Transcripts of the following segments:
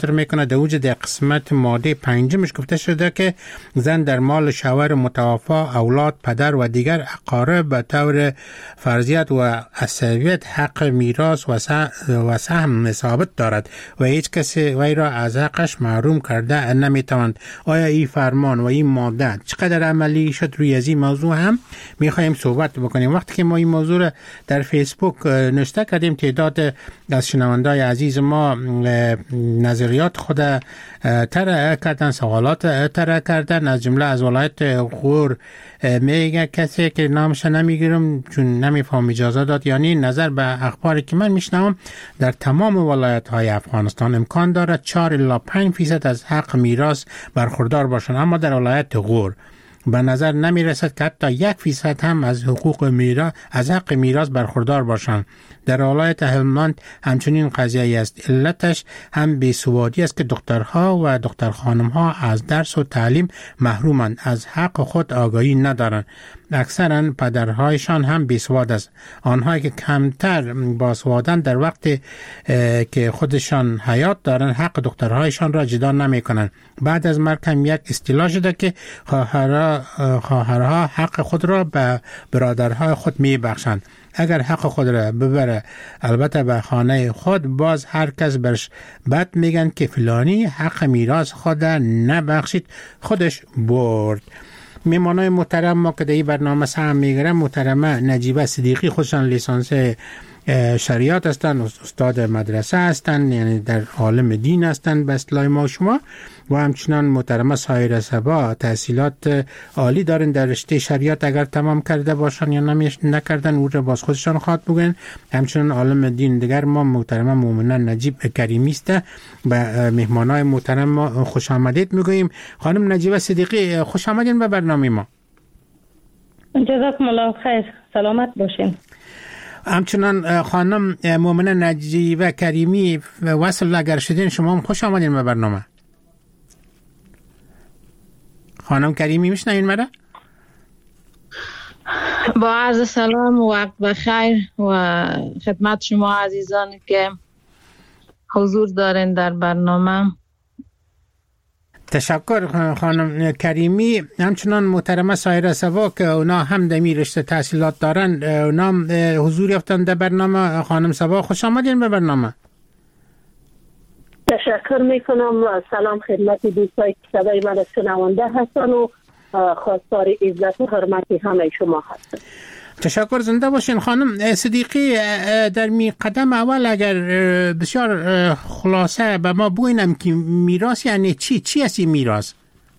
میکنه. در وجود قسمت ماده 5 گفته شده که زن در مال شوهر متوفا، اولاد، پدر و دیگر اقارب به طور فرضیت و عصبیت حق میراث و سهم ثابت دارد و هیچ کسی وی را از حقش محروم کرده نمیتواند. آیا این فرمان و این ماده چقدر عملی شد؟ روی از این موضوع هم میخوایم صحبت بکنیم. وقتی که ما این موضوع را در فیسبوک نشته کردیم، تعداد از شنوندای عزیز ما نظریات خود طرح کردن، سوالات طرح کردن. از جمله از ولایت غور میگه کسی که نامش نمیگیرم چون نمیفهم اجازه داد، یعنی نظر به اخباری که من میشنوم در تمام ولایت های افغانستان امکان داره 4 الی 5% از حق میراث برخوردار باشند، اما در ولایت غور به نظر نمی رسد که حتی 1% هم از حقوق میراث از حق میراث برخوردار باشند. در ولایت هلمند همچنین قضیه است. علتش هم بیسوادی است که دخترها و دختر خانمها از درس و تعلیم محرومند، از حق خود آگاهی ندارند. اکثرا پدرهایشان هم بیسواد است. آنهایی که کمتر باسوادند در وقتی که خودشان حیات دارند حق دخترهایشان را جدا نمی کنند. بعد از مرگ هم یک اصطلاح شده که خواهرها حق خود را به برادرهای خود می بخشند. اگر حق خود را ببره البته به خانه خود، باز هر کس برش بد میگن که فلانی حق میراث خود نبخشید، خودش برد. میمانای محترم ما که در این برنامه سهم میگیرم، محترمه نجیبه صدیقی، خودشان لیسانس شریعت هستند، استاد مدرسه هستند، یعنی در عالم دین هستند به اصطلاح ما شما، و همچنان محترمه سایره صبا تحصیلات عالی دارن در رشته شریعت، اگر تمام کرده باشن یا نکردن او را باز خودشان خواهد بگن. همچنان عالم دین دیگر ما محترمه مومنه نجیب کریمی است. به مهمانای محترم ما خوش آمدید میگوییم. خانم نجیبه صدیقی خوش آمدین به برنامه ما. جزاکم الله خیر، سلامت باشین. همچنان خانم مومنه نجیبه کریمی وصل اگر شدین شما هم خوش آمدین به برنامه. خانم کریمی میشنوین مرا؟ با عرض سلام و وقت بخیر و خدمت شما عزیزان که حضور دارین در برنامه. تشکر خانم کریمی. همچنان محترمه سایره صبا که اونا هم دمی رشته تحصیلات دارن، اونا هم حضور یافتن در برنامه. خانم صبا خوش آمدین به برنامه. تشکر میکنم و سلام خدمت دوستای که صدای من شنونده هستن و خواستار عزت و حرمت همه شما هستن. تشکر، زنده باشین. خانم صدیقی در می قدم اول اگر بسیار خلاصه به ما بگوینم که میراث یعنی چی است این میراث؟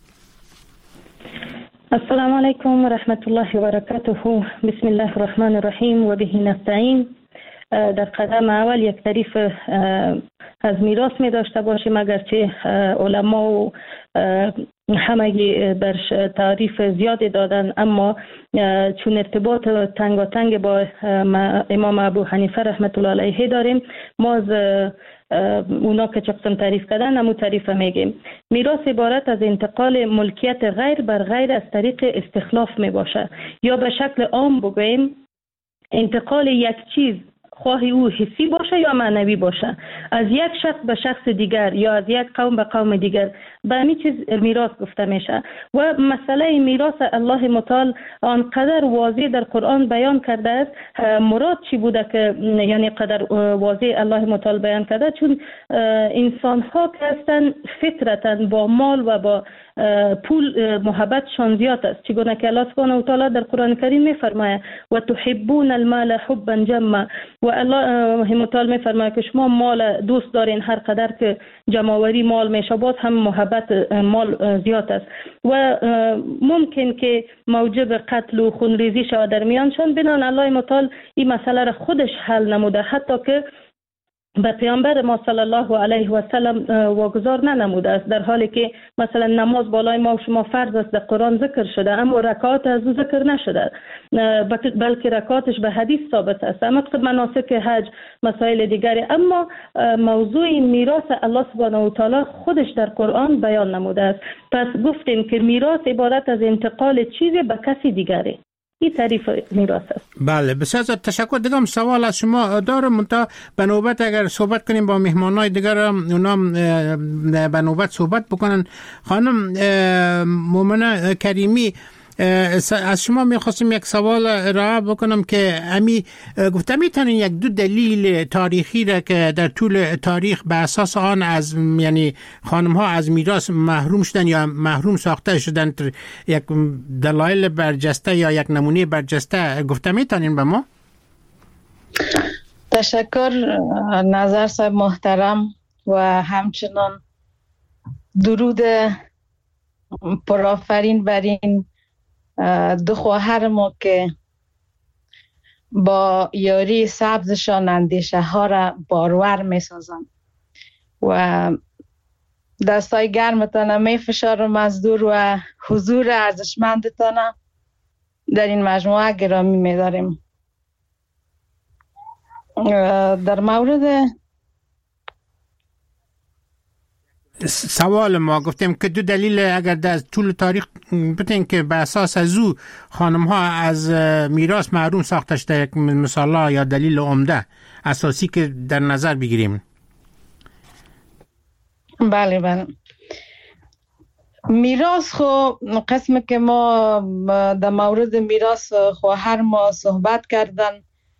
السلام علیکم و رحمت الله و برکاته. بسم الله الرحمن الرحیم و به نستعین. در قدم اول یک تعریف از میراث می داشته باشیم، اگرچه علما و همگی برش تعریف زیادی دادن، اما چون ارتباط تنگاتنگ با امام ابو حنیفه رحمت الله علیه داریم، ما از اونا که چه قسم تعریف کردن همون تعریف میگیم. میراث عبارت از انتقال ملکیت غیر بر غیر از طریق استخلاف می باشه، یا به شکل عام بگوییم انتقال یک چیز، خواهی او حسی باشه یا معنوی باشه، از یک شخص به شخص دیگر یا از یک قوم به قوم دیگر، به همین چیز میراث گفته میشه. و مسئله میراث الله متعال آنقدر واضح در قرآن بیان کرده است. مراد چی بوده که یعنی قدر واضح الله متعال بیان کرده؟ چون انسان ها که هستن فطرتا با مال و با پول محبتشان زیاد است، چگونه که الله سبحانه و تعالی در قرآن کریم میفرماید و تحبون المال حبا جما، و الله متعال میفرماید که شما مال دوست دارین هر قدر که جمعوری مال میشه، باز هم محبت مال زیاد است و ممکن که موجب قتل و خونریزی شود در میانشان. بنان الله متعال این مسئله را خودش حل نموده، حتی که به پیامبر ما صلی الله علیه و سلم واگذار ننموده است، در حالی که مثلا نماز بالای ما و شما فرض است، در قرآن ذکر شده، اما رکعات از او ذکر نشده، بلکه رکعاتش به حدیث ثابت است، اما مناسک حج، مسائل دیگری. اما موضوع میراث الله سبحانه و تعالی خودش در قرآن بیان نموده است. پس گفتیم که میراث عبارت از انتقال چیزی به کسی دیگری، این تعریف میراث است. بله، بسیار تشکر. دیگه سوال از شما دارم، منتها به نوبت اگر صحبت کنیم با مهمانای دیگر اونا به نوبت صحبت بکنن. خانم مومنه کریمی، از شما میخواستم یک سوال ارائه بکنم که گفتم میتونین یک دو دلیل تاریخی را که در طول تاریخ به اساس آن از یعنی خانم ها از میراث محروم شدن یا محروم ساخته شدن، یک دلایل برجسته یا یک نمونه برجسته گفتم میتونین به ما؟ تشکر نظر صاحب محترم و همچنان درود پرآفرین بر این دو خواهر ما که با یاری سبزشان اندیشه ها را بارور می سازند و دستای گرمتان می فشارم از دور و حضور ارزشمندتان در این مجموعه گرامی می داریم. در مورد سوال ما گفتیم که دو دلیل اگر در طول تاریخ بتین که به اساس از او خانم ها از میراث محروم ساخته شده، یک مثال یا دلیل عمده اساسی که در نظر بگیریم. بله میراث خو قسمی که ما در مورد میراث خواهر ما صحبت کردن،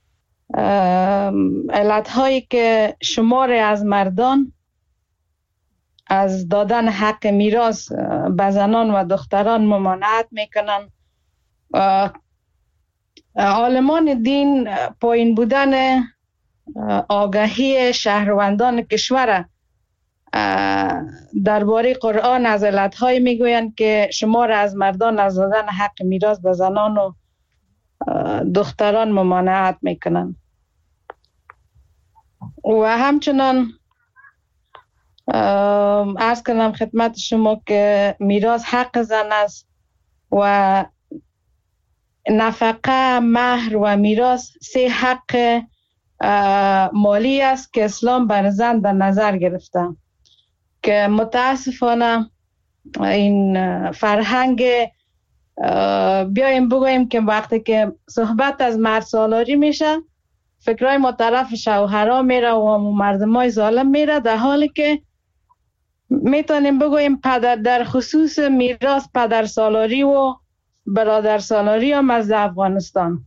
علت هایی که شمار از مردان از دادن حق میراث به زنان و دختران ممانعت میکنن. عالمان دین پایین بودن آگاهی شهروندان کشور درباره قرآن از علتهای میگویند که شمار از مردان از دادن حق میراث به زنان و دختران ممانعت میکنن و همچنان عرض کنم خدمت شما که میراث حق زن است و نفقه، مهر و میراث سه حق مالی است که اسلام بر زن در نظر گرفته که متاسفانه این فرهنگ بیایم بگوییم که وقتی که صحبت از مرد سالاری میشه فکرای ما طرف شوهرها میره و مردمای ظالم میره، در حالی که میتونیم بگوییم در خصوص میراث پدر سالاری و برادر سالاری هم از افغانستان.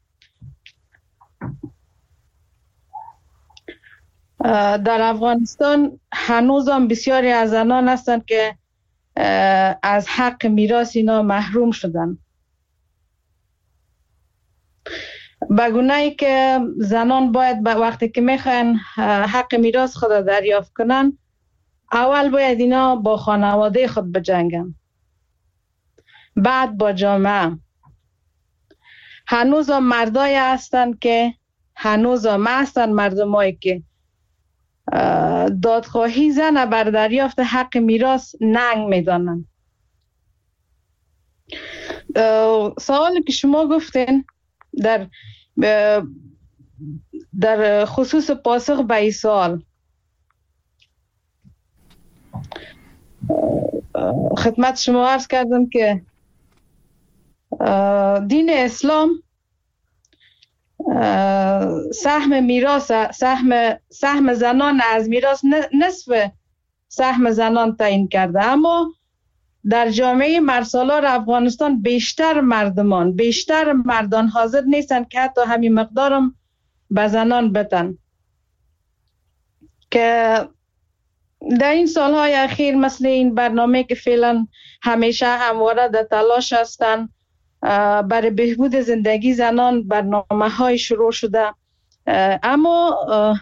در افغانستان هنوز هم بسیاری از زنان هستند که از حق میراث اینا محروم شدن. بگونه‌ای که زنان باید وقتی که میخواین حق میراث خود دریافت کنن، اول باید اینا با خانواده خود بجنگن، بعد با جامعه. هنوز هم مردای هستن که مردمایی که دادخواهی زن بر دریافت حق میراث ننگ میدانن. سوالی که شما گفتین در خصوص پاسخ به این سوال، خدمت شما عرض کردم که دین اسلام سهم میراث، سهم زنان از میراث نصف سهم زنان تعیین کرده، اما در جامعه مرسالار افغانستان بیشتر مردان حاضر نیستن که حتی همین مقدارم به زنان بدن، که در این سالهای اخیر مثل این برنامه که فعلا همیشه همواره در تلاش هستن برای بهبود زندگی زنان، برنامه های شروع شده، اما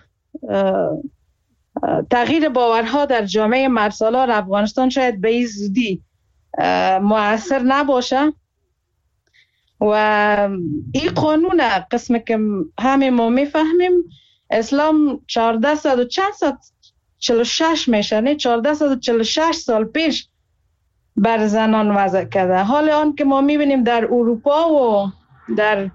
تغییر باورها در جامعه مرسالار افغانستان شاید به این زودی مؤثر نباشه و این قانون قسمی که همه ما میفهمیم اسلام 1446 میشه، نه 1446 سال پیش بر زنان وضع کرده. حال آن که ما میبینیم در اروپا و در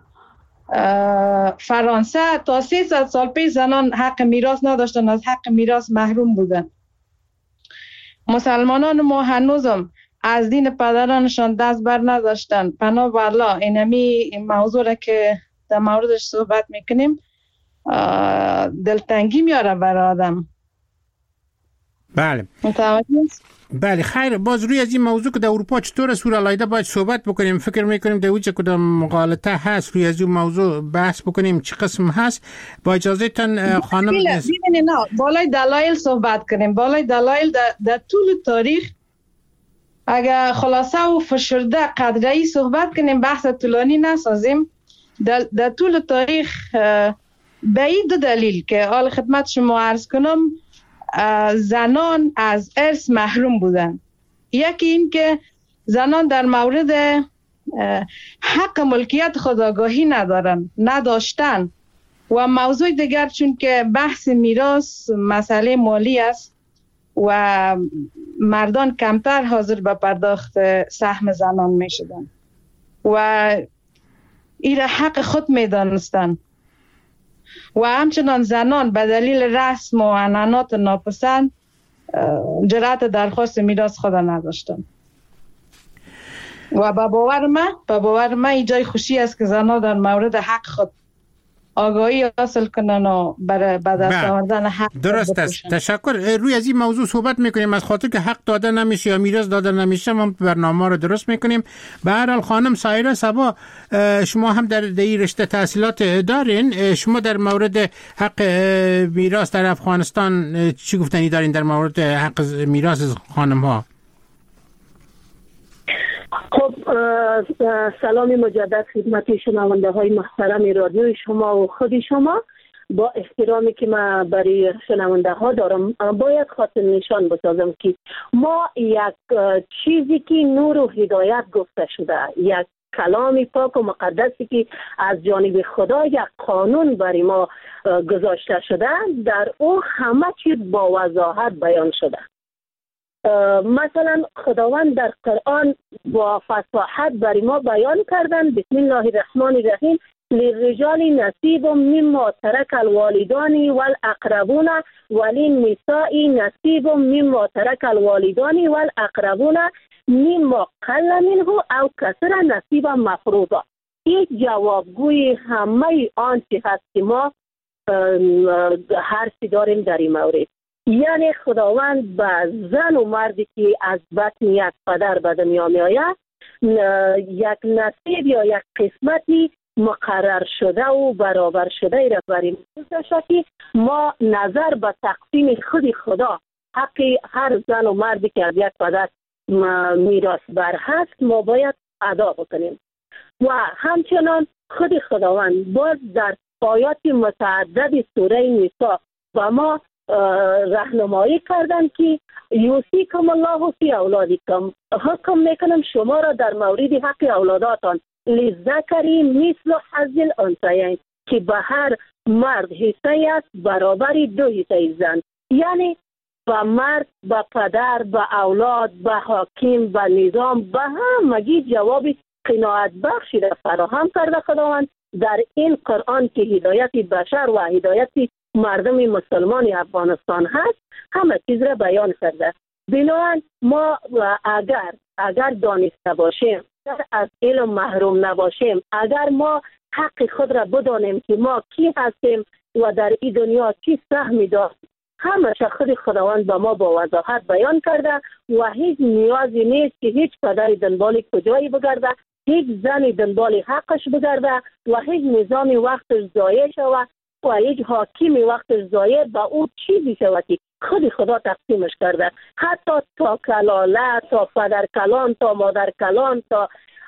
فرانسه تا 300 سال پیش زنان حق میراث نداشتن، از حق میراث محروم بودن. مسلمانان ما هنوزم از دین پدرانشان دست بر نداشتن. پناه به الله اینمی موضوع را که در موردش صحبت میکنیم دلتنگی میاره برای آدم. بله متوجه است؟ بله خیر، باز روی از این موضوع که در اروپا چطور صورت علایده باید صحبت بکنیم. فکر میکنیم در وجه کدام مغالطه هست روی از این موضوع بحث بکنیم چه قسم هست. با اجازه تن خانم نه بالای دلایل صحبت کنیم. بالای دلایل در طول تاریخ اگر خلاصه و فشرده قدره‌ای صحبت کنیم، بحث طولانی نسازیم. در طول تاریخ به این دو دلیل که حال خدمت شما عرض کنم زنان از ارث محروم بودن. یکی این که زنان در مورد حق ملکیت خود آگاهی نداشتن و موضوع دیگر چون که بحث میراث مسئله مالی است و مردان کمتر حاضر به پرداخت سهم زنان می شدن و این حق خود می دانستن و همچنان زنان به دلیل رسم و عنعنات ناپسند جرأت درخواست میراث خود نداشتن و به باور من این جای خوشی است که زنان در مورد حق خود آگاهی حاصل کنن و برای به دست آوردن حق درست است. تشکر. روی از این موضوع صحبت میکنیم از خاطر که حق داده نمیشه یا میراث داده نمیشه ما برنامه رو درست میکنیم. به هر حال خانم سایره صبا شما هم در این رشته تحصیلات دارین، شما در مورد حق میراث در افغانستان چی گفتنی دارین در مورد حق میراث خانم ها؟ خب سلام مجدد خدمت شنونده های محترم رادیوی شما و خود شما. با احترامی که من برای شنونده ها دارم باید خاطر نشان بسازم که ما یک چیزی که نور و هدایت گفته شده، یک کلام پاک و مقدسی که از جانب خدا یک قانون برای ما گذاشته شده، در او همه چیز با وضاحت بیان شده. مثلا خداوند در قرآن با فصاحت برای ما بیان کردن بسم الله الرحمن الرحیم للرجال نصیب مما ترک الوالدان والاقربون وللنساء نصیب مما ترک الوالدان والاقربون مما قل منه او کثر نصیب مفروضا. این جوابگوی همه آنچه هست که ما حرفی داریم در این مورد. یعنی خداوند به زن و مردی که از بطن یک پدر به دنیا می آید یک نصیب یا یک قسمتی مقرر شده و برابر شده را برای که ما نظر به تقسیم خود خدا حق هر زن و مردی که از یک پدر میراث بر هست ما باید ادا بکنیم. و همچنان خود خداوند باز در آیات متعدد سوره نساء و ما راهنمایی کردن که یوصیکم الله فی اولادکم، حکم میکنم شما را در مورد حق اولاداتان للذکر مثل حظ الانثیین که به هر مرد حصه است برابر دو حصه زن. یعنی به مرد، به پدر، به اولاد، به حاکم، به نظام، به همگی جواب قناعت بخشی را فراهم کرده خداوند در این قرآن که هدایت بشر و هدایت مردم مسلمان افغانستان هست همه چیز را بیان کرده. بنابراین ما اگر دانسته باشیم، اگر از علم محروم نباشیم، اگر ما حق خود را بدانیم که ما کی هستیم و در این دنیا چی سهمی داریم، همه خود خداوند به ما با وضاحت بیان کرده و هیچ نیازی نیست که هیچ پدر دنبال کجایی بگرده، هیچ زنی دنبال حقش بگرده و هیچ نظامی وقتش ضایع شود و هیچ حاکمی وقتش ضایع به او چیزی شود که خود خدا تقسیمش کرده. حتی تا کلاله، تا پدر کلان، تا مادر کلان، تا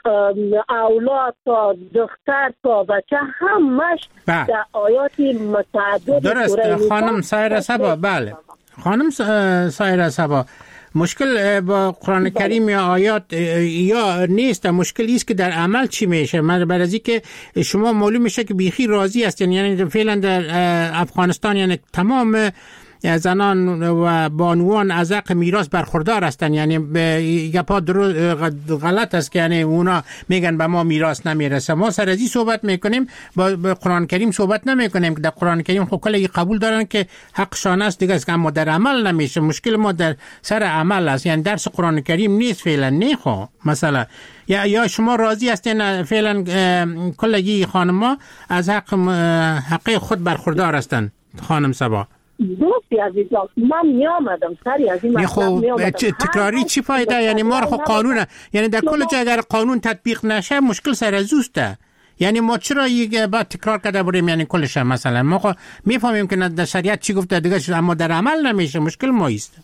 اولاد، تا دختر، تا بچه همش در آیات متعدد درست. خانم سایره صبا، بله خانم سایره صبا، مشکل با قرآن کریم یا آیات یا نیست، مشکلی است که در عمل چی میشه. من برای از که شما معلوم میشه که بیخی راضی هستین، یعنی فعلا در افغانستان یعنی تمام زنان و بانوان از حق میراث برخوردار هستن، یعنی یک پا غلط است که یعنی اونا میگن به ما میراث نمیرسه. ما سر ازی صحبت میکنیم، با قرآن کریم صحبت نمیکنیم که در قرآن کریم خب کلی قبول دارن که حقشان است دیگه است، اما در عمل نمیشه. مشکل ما در سر عمل است، یعنی درس قرآن کریم نیست فعلا. نه خو مثلا یا شما راضی هستین فعلا کلگی خانما از حق خود برخوردار هستن؟ خانم صبا دوستی عزیزم، من میامدم سری از این مطلب تکراری چی فایده؟ یعنی ما رو خب قانونه، یعنی در کل جا اگر قانون تطبیق نشه مشکل سر زوسته. یعنی ما چرا یک بعد تکرار کرده بریم یعنی کلش؟ مثلا ما خب میفهمیم که در شریعت چی گفته دیگه شد، اما در عمل نمیشه. مشکل ما است.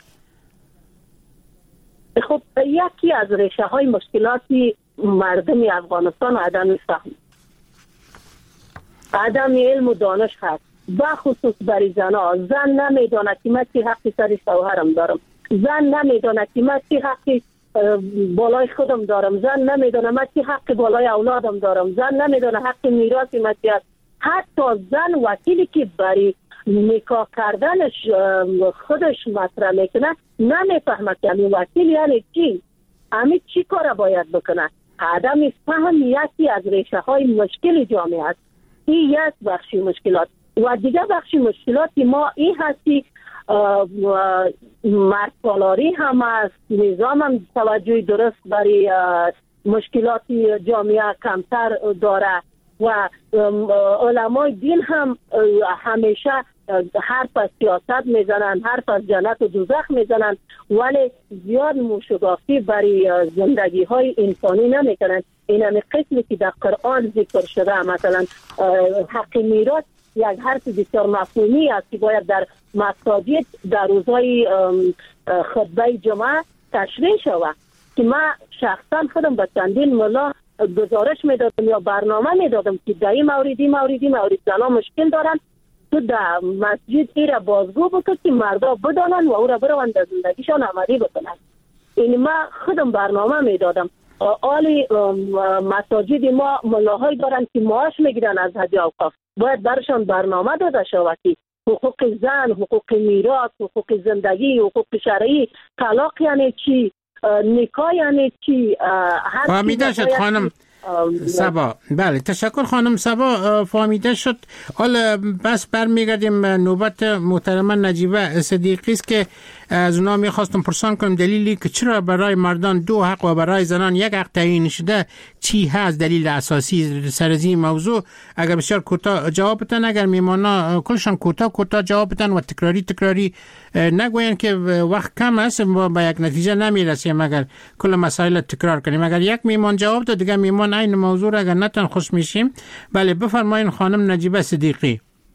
خب یکی از ریشه های مشکلاتی مردم افغانستان عدم فهم، عدم علم و دانش هست، بخصوص برای زنها. زن نمیدونه که من چی حقی سر شوهرم دارم، زن نمیدونه که من چی حقی بالای خودم دارم، زن نمیدونه من چی حقی بالای اولادم دارم، زن نمیدونه حق میراثی من چی هست. حتی زن وکیلی که برای نکاح کردنش خودش مطرح میکنه نمیفهمه که همین وکیل یعنی چی، همین چی کار باید بکنه. عدم فهم یکی از ریشه های مشکل جامعه است. این یک بخشی مشکلات. و دیگه بخشی مشکلاتی ما این هستی مردسالاری هم است، نظام هم توجه درست برای مشکلاتی جامعه کمتر داره و علمای دین هم همیشه حرف از سیاست میزنن، حرف از جنت و دوزخ میزنن، ولی زیاد موشگافی برای زندگی های انسانی نمیکنن. این همه قسمی که در قرآن ذکر شده، مثلا حق میراث یک حرف بسیار مفهومی است که باید در مساجد در روزهای خطبه جمعه تشریح شود. که من شخصا خودم به چندین ملا گزارش میدادم یا برنامه میدادم که در این مورد زنها مشکل دارن، تو در مسجد ایره بازگو بکن که مردا بدانن و او را بروند در زندگیشان عملی بکنن. این من خودم برنامه میدادم. آلی مساجد ما ملاهای دارن که معاش میگیرن از حج اوقاف، باید برشان برنامه داده شود که حقوق زن، حقوق میراث، حقوق زندگی، حقوق شرعی، طلاق یعنی چی، نکاح یعنی چی. فهمیده شد خانم صبا. بله تشکر خانم صبا، فهمیده شد. حالا بس برمیگردیم نوبت محترمه نجیبه صدیقی است که از اونا میخواستم پرسان کنم دلیلی که چرا برای مردان 2 حق و برای زنان 1 حق تعیین شده چی هست، دلیل اساسی سر از این موضوع. اگر بسیار کوتاه جواب بدن، اگر میمانا کلشان کوتاه جواب بدن و تکراری نگوین که وقت کم است با یک نتیجه نمیرسیم اگر کل مسائل تکرار کنیم. اگر یک میمان جواب داد دیگه میمان این موضوع اگر نتن خوش میشیم. بله بفرمایین خانم نجیبه صدیقی.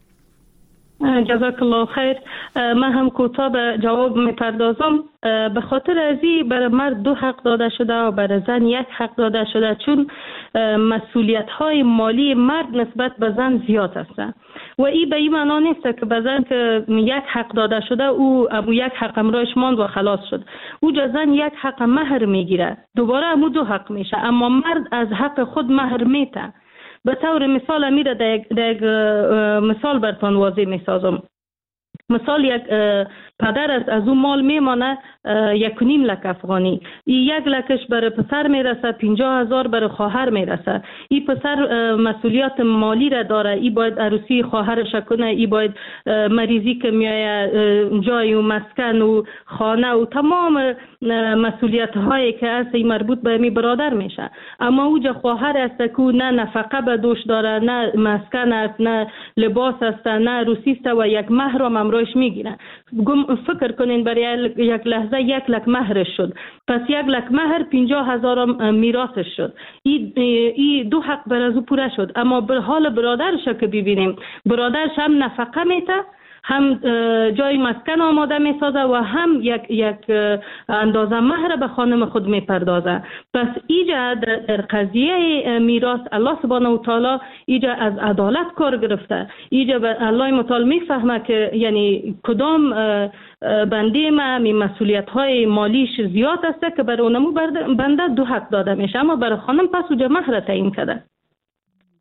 جزاک الله خیر. من هم کوتاه به جواب میپردازم. به خاطر ازی برای مرد 2 حق داده شده و برای زن 1 حق داده شده، چون مسئولیت های مالی مرد نسبت به زن زیاد است و این به این معنا نیست که به زن که 1 حق داده شده او 1 حق امرایش ماند و خلاص شد. او زن 1 حق مهر میگیره، دوباره امو 2 حق میشه، اما مرد از حق خود مهر میته. به طور مثال امیره در یک مثال برتان واضح میسازم. مثال یک پدر از اون مال میمانه 1.5 لک افغانی، این 1 لکش برای پسر میرسه، 50,000 برای خواهر میرسه. این پسر مسئولیت مالی را داره، این باید عروسی خواهرش کنه، این باید مریضی که میایه جای و مسکن و خانه و تمام مسئولیت هایی که هست این مربوط به می برادر میشه. اما اوجا خواهر است که نه نفقه به دوش داره، نه مسکن است، نه لباس است، نه عروسی است و یک مهر هم امروش میگیره. فکر کنین برای یک لحظه 1 لک مهرش شد، پس 1 لک مهر 50,000 میراثش شد. این 2 حق بر از او پوره شد. اما به حال برادرش که ببینیم، برادرش هم نفقه میته، هم جای مسکن آماده میسازه و هم یک اندازه مهر به خانم خود میپردازه. پس ایجا در قضیه میراث الله سبحانه و تعالی ایجا از عدالت کار گرفته. ایجا الله متعال میفهمه که یعنی کدام بنده ما مسئولیت های مالیش زیاد است که برای اونمو بنده 2 حق داده میشه، اما برای خانم پس اوجا مهر تعیین کرده.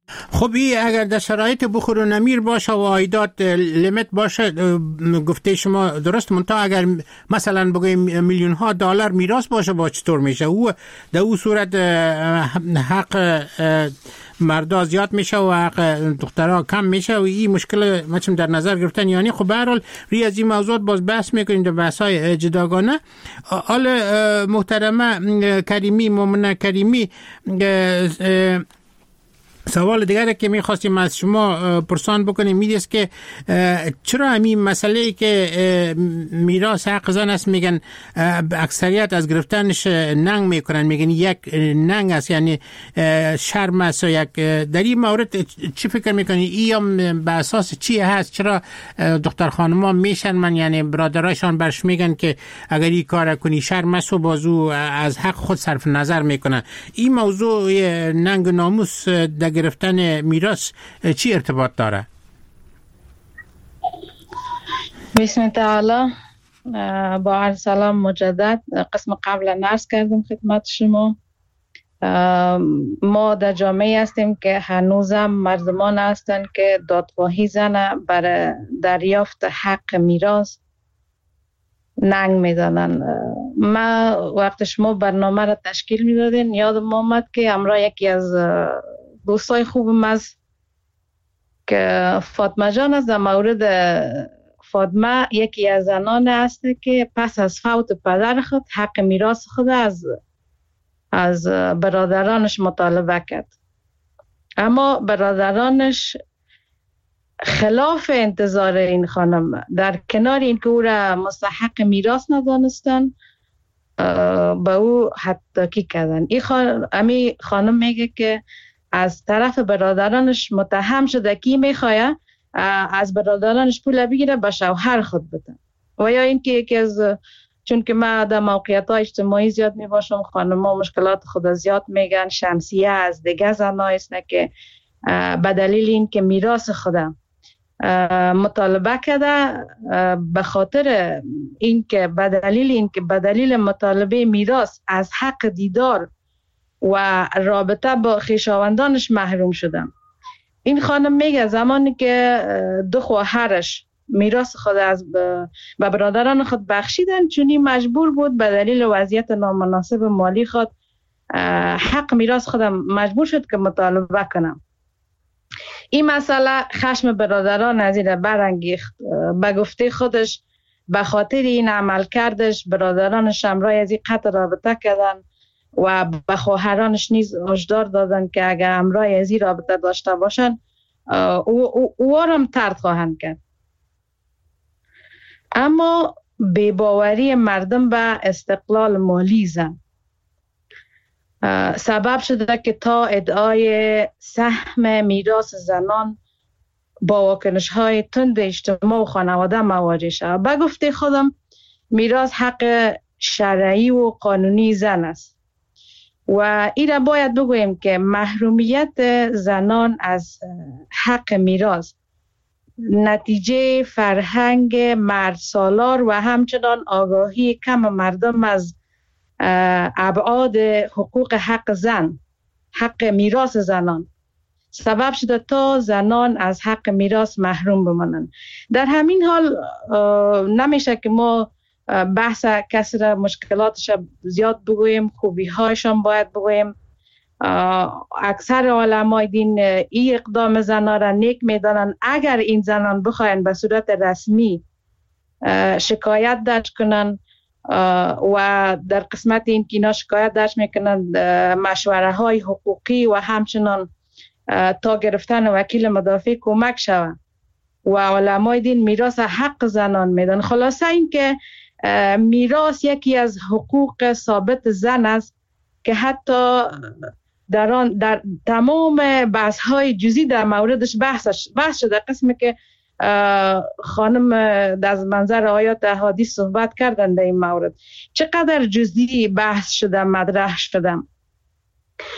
خب این اگر در شرایط بخور و نمیر باشه و عایدات لیمیت باشه، گفته شما درست، منتها اگر مثلا بگویم میلیون ها دلار میراث باشه با چطور میشه؟ او در او صورت حق مردا زیاد میشه و حق دخترها کم میشه و این مشکل مثلا در نظر گرفتن. یعنی خب به هر حال روی از این موضوعات باز بحث میکنیم در بحث‌های جداگانه. حال محترمه کریمی، مومنه کریمی، سوال دیگری که می‌خواستیم از شما پرسان بکنیم این است که چرا همین مسئله که میراث حق زن است میگن اکثریت از گرفتنش ننگ میکنن، میگن یک ننگ است، یعنی شرم است. یک در این مورد چی فکر میکنی؟ این به اساس چی هست؟ چرا دختر خانم‌ها میشن من یعنی برادرایشان برش میگن که اگر این کار کنی شرم است و بازو از حق خود صرف نظر میکنن؟ این موضوع ننگ ناموس در گرفتن میراث چی ارتباط داره؟ بسم تعالی. با عرض سلام مجدد. قسم قبل نرس کردم خدمت شما. ما در جامعه هستیم که هنوزم مردمان هستن که دادخواهی زنه برای دریافت حق میراث ننگ میدانن. ما وقت شما برنامه را تشکیل میدادین یادم آمد که همراه یکی از دوستای خوبم است که فاطمه جان است. در مورد فاطمه یکی از زنان است که پس از فوت پدر خود حق میراث خود از برادرانش مطالبه کرد، اما برادرانش خلاف انتظار این خانم در کنار این که او را مستحق میراث ندانستن به او حداکی کردن. این خانم میگه که از طرف برادرانش متهم شده که میخواه از برادرانش پول بگیره به شوهر خود بده. و یا این که یکی از، چون که من در موقعیت های اجتماعی زیاد میباشم، خانم ها مشکلات خود زیاد میگن، شمسیه از دیگه زنها است که به دلیل این که میراث خودم مطالبه کرده، به خاطر این که به دلیل مطالبه میراث از حق دیدار و رابطه با خویشاوندانش محروم شدم. این خانم میگه زمانی که دو خواهرش میراث خود از به برادران خود بخشیدن، چونی مجبور بود به دلیل وضعیت نامناسب مالی خود حق میراث خودم مجبور شد که مطالبه کنم. این مسئله خشم برادران از این برانگیخت. به گفته خودش به خاطر این عمل کردش برادرانش همراه از این قطع رابطه کردن و به خواهرانش نیز هشدار دادن که اگر همراه از این رابطه داشته باشن او هم طرد خواهند کرد. اما بی‌باوری مردم به استقلال مالی زن سبب شده که تا ادعای سهم میراث زنان با واکنش‌های تند اجتماع و خانواده مواجه شود. به گفته خودم میراث حق شرعی و قانونی زن است و این را باید بگوییم که محرومیت زنان از حق میراث نتیجه فرهنگ مرد سالار و همچنان آگاهی کم مردم از ابعاد حقوق حق زن، حق میراث زنان سبب شده تا زنان از حق میراث محروم بمانند. در همین حال نمیشه که ما بحث کسی را مشکلاتش زیاد بگوییم، خوبی‌هایشان باید بگوییم. اکثر علمای دین این اقدام زنان را نیک میدانند. اگر این زنان بخواین به صورت رسمی شکایت درج کنن و در قسمت این که اینا شکایت درج میکنند مشوره های حقوقی و همچنان تا گرفتن وکیل مدافع کمک شود و علمای دین میراث حق زنان میدن. خلاصه این که میراث یکی از حقوق ثابت زن است که حتی در تمام بحث های جزئی در موردش بحث شده. قسمی که خانم از منظر آیات احادیث صحبت کردن در این مورد چقدر جزئی بحث شده، مطرح شده.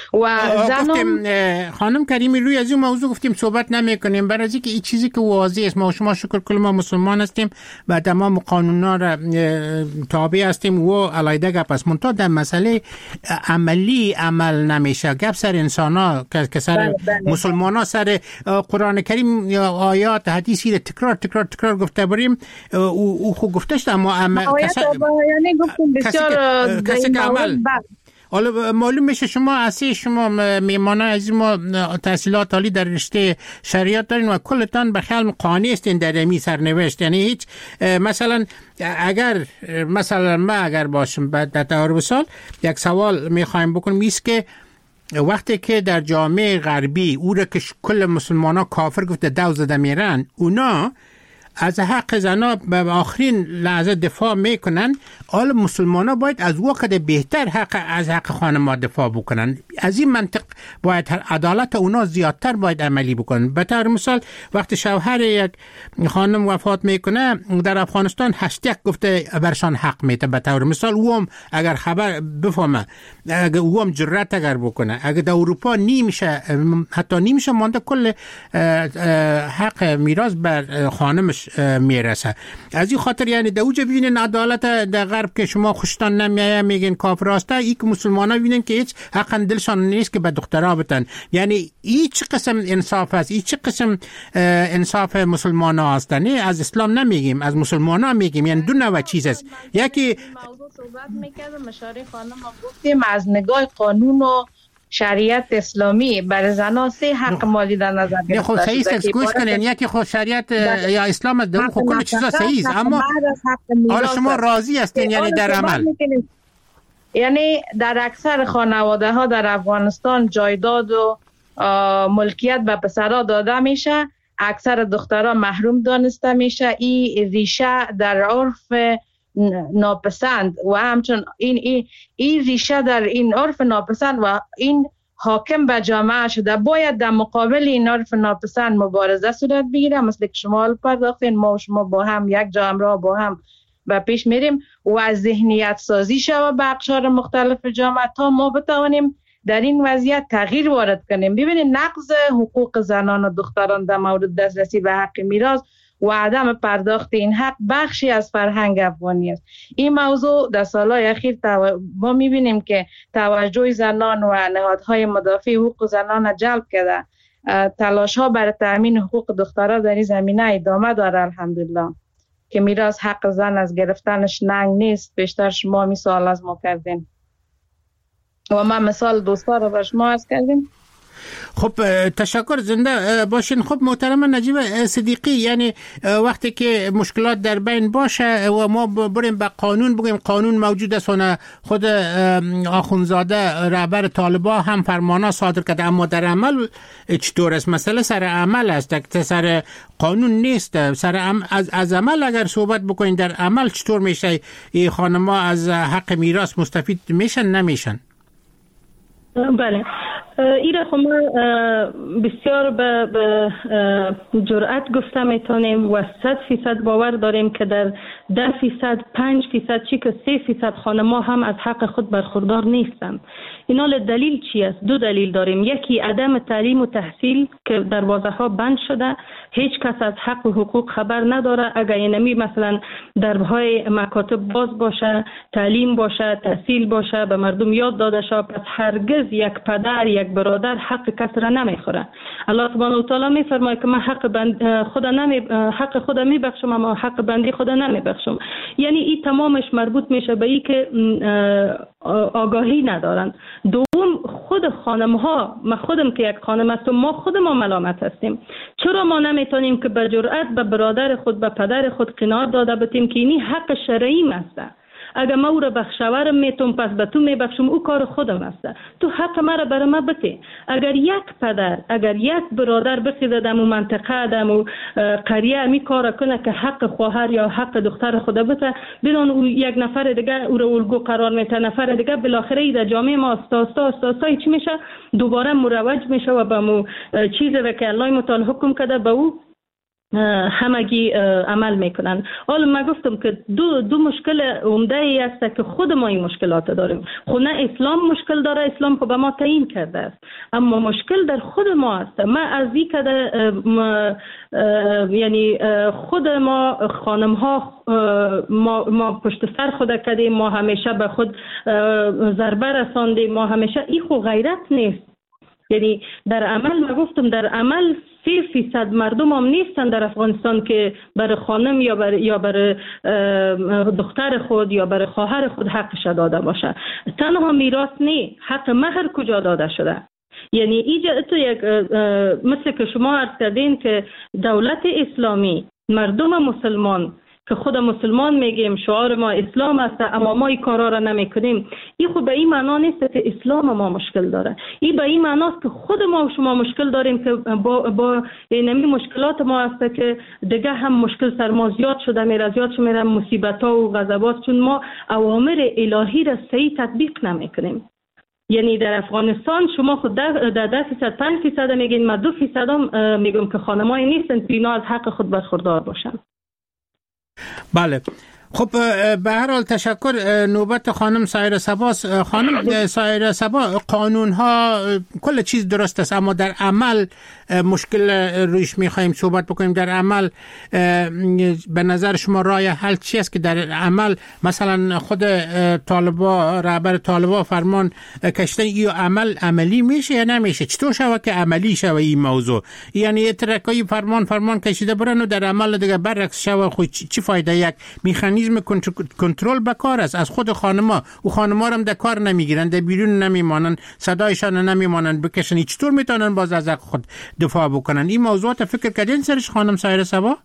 و گفتیم خانم کریمی روی از این موضوع گفتیم صحبت نمی کنیم، برای اینکه این چیزی که واضح است، ما شما شکر کل ما مسلمان هستیم و تمام قانونا را تابع هستیم و علیده گپ است، منتها در مسئله عملی عمل نمیشه. گپ سر انسانا که سر مسلمانا سر قرآن کریم یا آیات حدیثی را تکرار گفته بریم او خود گفتشت، اما یعنی گفتیم بسیار کسی که عمل حالا معلوم میشه شما میمانه از ما تحصیلات عالی در رشته شریعت دارین و کلتان به خیال قانع هستین در امی سرنوشت. یعنی هیچ مثلا ما اگر باشم در طور مثال یک سوال میخوایم بکنیم ایست که وقتی که در جامعه غربی او را که کل مسلمان ها کافر گفته دو زده میرن، اونا از حق زنا به آخرین لحظه دفاع میکنن، حالا مسلمان ها باید از وقت بهتر از حق خانم ها دفاع بکنن. از این منطق باید عدالت اونا زیادتر باید عملی بکنن. به طور مثال وقتی شوهر یک خانم وفات میکنه در افغانستان هشتگ گفته برشان حق میته. به طور مثال اوم اگر خبر بفهمه، اگر اوم جرأت اگر بکنه، اگر در اروپا حتی نیمیشه مانده کل حق میراث بر خانمش میرسه. از این خاطر یعنی در اوجه ببینین عدالت در غرب که شما خوشتان نمیایه میگین کافر هسته، ای که مسلمان ها ببینین که هیچ حق دلشان نیست که به دخترها بتن. یعنی هیچ قسم انصاف است، هیچ قسم انصاف مسلمان ها هستن. از اسلام نمیگیم، از مسلمان ها میگیم. یعنی دو نوع چیز است. یکی موضوع صحبت میکردم مشاری خانم گفتیم از نگاه قانون و شریعت اسلامی برای زنان سه حق مالی در نظر گرفته خب صحیح است. گوش کنین، یکی خود شریعت یا اسلام از در خود کل چیزا صحیح است، اما حالا شما راضی هستین یعنی در عمل؟ یعنی در اکثر خانواده ها در افغانستان جایداد و ملکیت به پسرها داده میشه، اکثر دخترها محروم دانسته میشه. این ریشه در عرف ناپسند و همچون این ریشه در این عرف ناپسند و این حاکم به جامعه شده. باید در مقابل این عرف ناپسند مبارزه صورت بگیره. مثل که شما پرداختین، ما و شما با هم یک جا همراه با هم به پیش میریم و از ذهنیت سازی شود به اقشار مختلف جامعه تا ما بتوانیم در این وضعیت تغییر وارد کنیم. ببینید نقض حقوق زنان و دختران در مورد دسترسی به حق میراث و عدم پرداخت این حق بخشی از فرهنگ افغانی است. این موضوع در سالهای اخیر ما میبینیم که توجه زنان و نهادهای مدافع حقوق زنان جلب کرده. تلاش ها برای تأمین حقوق دخترها در این زمینه ادامه داره الحمدلله، که میراث حق زن از گرفتنش ننگ نیست. بیشتر شما مثال از ما کردین و ما مثال دوستا رو بر شما عرض کردیم. خب تشکر، زنده باشین. خب محترم نجیب صدیقی، یعنی وقتی که مشکلات در بین باشه و ما بریم به قانون بگیم قانون موجود است و خود آخونزاده رهبر طالبان هم فرمانا صادر کرده، اما در عمل چطور است؟ مسئله سر عمل است، سر قانون نیست. از عمل اگر صحبت بکنین، در عمل چطور میشه این خانم‌ها از حق میراث مستفید میشن نمیشن؟ بله، ایره خب ما بسیار به جرأت گفته میتونیم و 100% باور داریم که در 10%، 5%، چی که 3% خانم‌ها هم از حق خود برخوردار نیستند. اینا دلیل چی است؟ دو دلیل داریم. یکی عدم تعلیم و تحصیل که دروازه ها بند شده، هیچ کس از حق و حقوق خبر نداره. اگر اینمی مثلا درهای مکاتب باز باشه، تعلیم باشه، تحصیل باشه، به مردم یاد داده شه، پس هرگز یک پدر یک برادر حق کس را نمیخوره. الله سبحانه و تعالی میفرماید که من حق خدا میبخشم اما حق بندی خدا نمیبخشم. یعنی این تمامش مربوط میشه به این که آگاهی ندارن. دوم، خود خانم ها، من خودم که یک خانم هستم، ما خودم ملامت هستیم. چرا ما نمیتونیم که به جرأت به برادر خود، به پدر خود قناعت داده بتیم که اینی حق شرعی است؟ اگر ما او را بخشورم میتونم پس به تو میبخشم، او کار خودم است. تو حق مرا برای ما بده. اگر یک پدر، اگر یک برادر بخیده دم و منطقه دم و قریه می کار کنه که حق خواهر یا حق دختر خود بده، بدون او یک نفر دیگه او را الگو قرار میده، نفر دیگه بالاخره در جامعه ما استا چی میشه؟ دوباره مروج میشه و به مو چیزی که الله متعال حکم کرده به او همگی عمل میکنن. حالا من گفتم که دو مشکل عمده ای است که خود ما این مشکلات داریم. خود نه اسلام مشکل داره، اسلام خب به ما تعیین کرده است، اما مشکل در خود ما است. ما از این که یعنی خود ما خانم ها ما پشت سر خود کردیم، ما همیشه به خود ضربه رساندیم، ما همیشه این خود غیرت نیست. یعنی در عمل من گفتم در عمل 3% مردم هم نیستن در افغانستان که برای خانم یا برای دختر خود یا برای خواهر خود حقش داده باشه. تنها میراث نه، حق مهر کجا داده شده؟ یعنی اینجا تو یک مثل که شما عرض کردین که دولت اسلامی مردم مسلمان که خود مسلمان میگیم شعار ما اسلام است، اما ما این کارا را نمیکنیم، این خود به این معنا نیست که اسلام ما مشکل داره. این به این معناست که خود ما و شما مشکل داریم که با اینمی مشکلات ما است که دیگه هم مشکل سر ما زیاد شده میره، زیاد شده میره، مصیبت ها و غضبات، چون ما اوامر الهی را صحیح تطبیق نمیکنیم. یعنی در افغانستان شما خود در 10% 5% میگین، ما 2% هم میگم که خانمایی نیستن که اینا از حق خود برخوردار باشن. بله، خب به هر حال تشکر. نوبت خانم سایره صباست. خانم سایره صبا، قانون ها کل چیز درست است، اما در عمل مشکل رویش میخوایم صحبت بکنیم. در عمل به نظر شما راه حل چی است که در عمل مثلا خود طالبا، رهبر طالبا فرمان کشتن ای عملی میشه یا نمیشه؟ چطور شود که عملی شود این موضوع؟ یعنی ترکایی فرمان کشیده برن و در عمل دیگه برعکس شود، خود چی فایده؟ یک مکانیزم کنترل بکار است از خود خانما، و خانما هم در کار نمیگیرن، در بیرون نمیمانن، صدایشان نمیمانن بکشن. چطور میتونن باز از خود دفاع بکنن؟ این موضوعات فکر کردین سرش خانم سایره صبا؟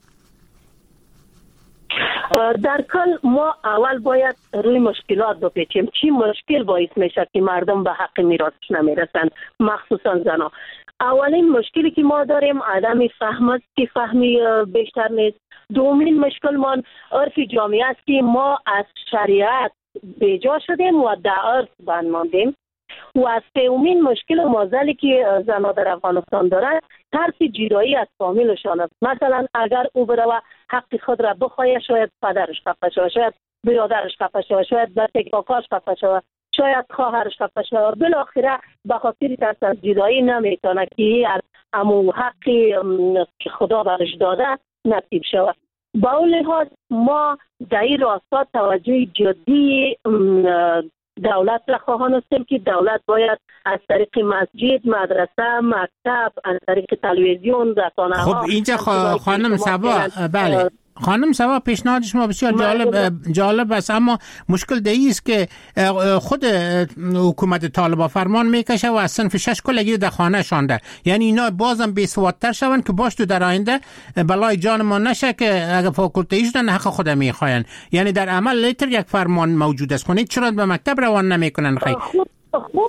در کل ما اول باید روی مشکلات بپیچیم. چی مشکل باعث میشه که مردم به حق میراثش نمیرسن، مخصوصا زنا؟ اولین مشکلی که ما داریم عدم فهم است که فهمی بیشتر نیست. دومین مشکل ما عرف جامعه است که ما از شریعت بیجا شدیم و در عرف بند ماندیم. و سومین مشکل مازلی که زنها در افغانستان دارند ترس جدایی از فامیلشان است. مثلا اگر او بره حق خود را بخواهد، شاید پدرش خفه شود، شاید برادرش خفه شود، شاید بچه کاکاش خفه شود، شاید خواهرش خفه شود. بالاخره به خاطر ترس از جدایی نمیتونه که از امو حقی که خدا برش داده نصیب شود. با اون لحاظ ما در این راستا توجه جدی دولت را خواهان هستیم که دولت باید از طریق مسجد، مدرسه، مکتب، از طریق تلویزیون، رسانه ها. خب اینجا خانم صبا، بله خانم صبا، پیشنهاد شما بسیار جالب است، اما مشکل دیگه است که خود حکومت طالبان فرمان میکشه و از صنف 6 کلگی در خانه شانده. یعنی اینا بازم بی‌سوادتر شون که باش تو در آینده بلای جان ما نشه که اگه فاکولته شدن حق خود میخواین. یعنی در عمل لیتر یک فرمان موجود است، خونه چرا به مکتب روان نمیکنن؟ خب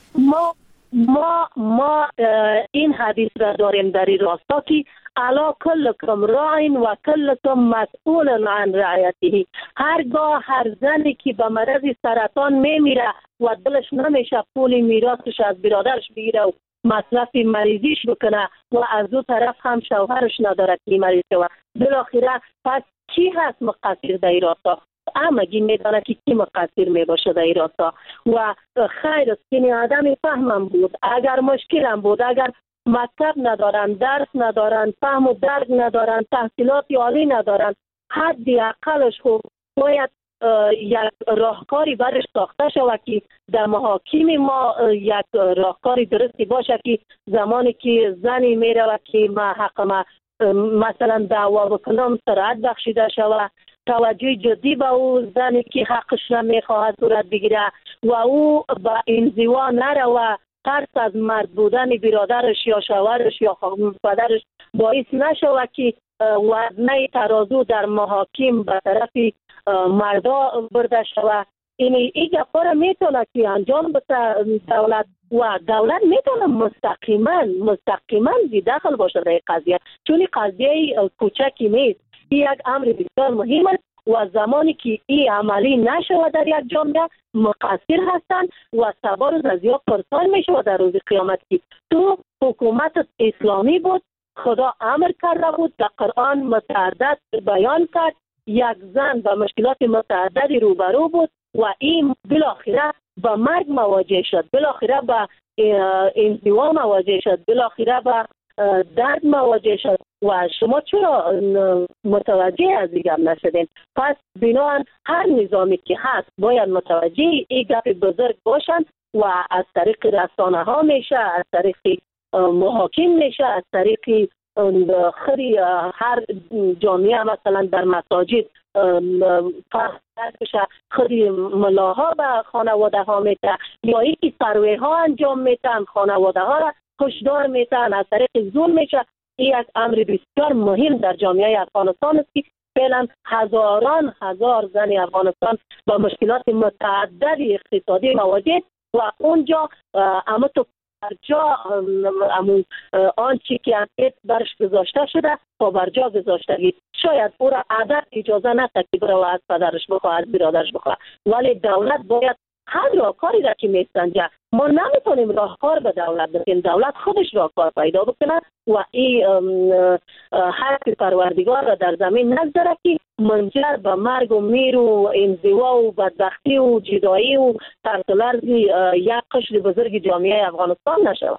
ما این حدیث را داریم در این راستا که الا کلکم راعین و کلکم مسئول عن رعیته. هرگاه هر زنی که به مرض سرطان میمیره و دلش نمیشه پول میراثش از برادرش بگیره و مصرف مریضیش بکنه و از او طرف هم شوهرش نداره که مریض شود، بالاخره پس کی هست مقصر در این راستا؟ همگی میدانه که کی مقصر میباشه در این راستا. و خیر است که آدمی فهمم بود، اگر مشکلم بود، اگر مکتب ندارن، درس ندارن، فهم و درک ندارن، تحصیلات عالی ندارن، حدی اقلش خوب باید یک راهکاری برش ساخته شود که در محاکم ما یک راهکاری درستی باشه که زمانی که زنی میره و که ما حق ما مثلا دعوا بکنم سرعت بخشیده شود، توجه جدی به او زنی که حقش نمیخواهد صورت بگیره و او با انزوا نره و ترس از مرد بودن برادرش یا شوهرش یا پدرش باعث نشود که وزنه ترازو در محاکم به طرف مردا برده شود. این گپا را میتونه که انجام بده دولت و دولت میتونه مستقیما دخل باشه در قضیه، چون قضیه کوچکی نیست. یک امر بسیار مهم است و زمانی که این عملی نشود در یک جامعه مقصر هستند و سبا روز از یا پرسان میشه و در روز قیامت که تو حکومت اسلامی بود خدا امر کرده بود، در قرآن متعدد بیان کرد. یک زن با مشکلات متعددی روبرو بود و این بالاخره با مرگ مواجه شد، بالاخره با انزوا مواجه شد، بالاخره با درد مواجه شد و شما چرا متوجه از این گپ نشدین؟ پس بنابراین هر نظامی که هست باید متوجه این گپ بزرگ باشن و از طریق رسانه ها میشه، از طریق محاکم میشه، از طریق خری هر جامعه مثلا در مساجد فرق بشه، خری ملاها به خانواده ها میتن یا یکی سروه ها انجام میتن، خانواده ها را کشدار میتن، از طریق ظلم میشه. این یک امر بسیار مهم در جامعه افغانستان است که فعلا هزار زن افغانستان با مشکلات متعدد اقتصادی مواجه و اونجا اما تو برجا آنچه که انقیت برش گذاشته شده تا برجا گذاشته. شاید او را عادت اجازه نده که برای از پدرش بخواه، از برادرش بخواه، ولی دولت باید هر راهکاری را که میسنجه. ما نمیتونیم راهکار به دولت بدیم، دولت خودش راهکار پیدا بکنه و این حق پروردگار را در زمین نگذاره که منجر به مرگ و میر و انزوا و بدبختی و جدایی و طرز لرز یک قشر بزرگ جامعه افغانستان نشود.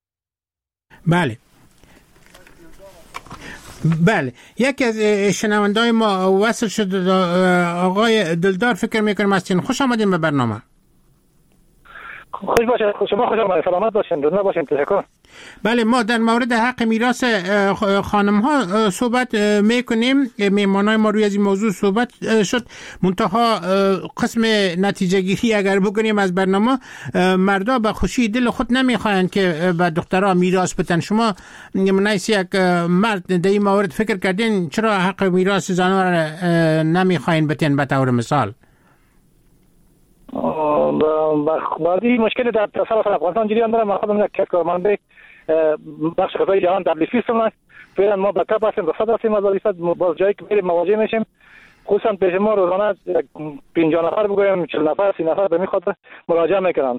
بله، یکی از شنونده‌های ما وصل شد، آقای دلدار فکر میکنم هستین. خوش آمدین به برنامه. خوش باشید، شما خوش آمدید، سلامت باشین، دنیا باشین. تشکر. بله، ما در مورد حق میراث خانم ها صحبت میکنیم. میهمانای ما روی از این موضوع صحبت شد، منتها قسم نتیجه گیری اگر بکنیم از برنامه، مردا به خوشی دل خود نمیخواین که به دخترها میراث بدن. شما منیس یک مرد در این مورد فکر کردین چرا حق میراث زنها را نمیخواین بدین؟ به طور مثال بعدی مشکل در سراسر افغانستان جریان داره. ما خودمون یک کارمنده بخش غذای جهان WFP هستم. فعلا ما به کپ هستیم، 200 هستیم از وظیفه. باز جایی که میریم مواجه میشیم، خصوصا پیش ما روزانه 50 نفر بگویم 40 نفر 30 نفر به می خاطر مراجعه میکنند.